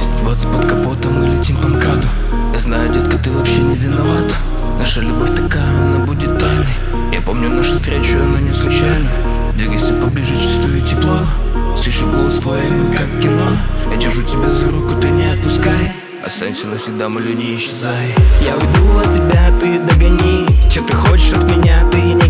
220 под капотом и летим по МКАДу. Я знаю, детка, ты вообще не виновата. Наша любовь такая, она будет тайной. Я помню нашу встречу, она не случайна. Двигайся поближе, чувствую тепло. Слышу голос твой, мы как кино. Я держу тебя за руку, ты не отпускай. Останься навсегда, молю, не исчезай. Я уйду от тебя, ты догони. Че ты хочешь от меня, ты не